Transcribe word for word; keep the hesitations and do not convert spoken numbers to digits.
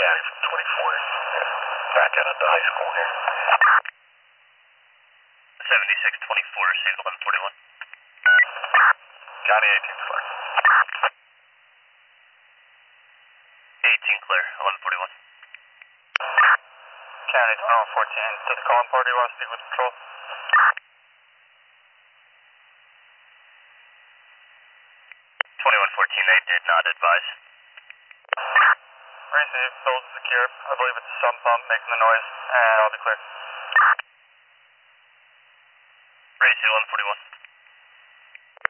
Yeah, from twenty-four. Yeah. Back out at the high school here. seventy-six twenty-four, received eleven forty-one. County eighteen clear. eighteen clear, eleven forty-one. County twenty-one fourteen, to the calling party, want to speak with patrol? twenty-one fourteen, they did not advise. Receive, those secure. I believe it's a sump pump making the noise, and I'll be clear. Receive eleven forty-one.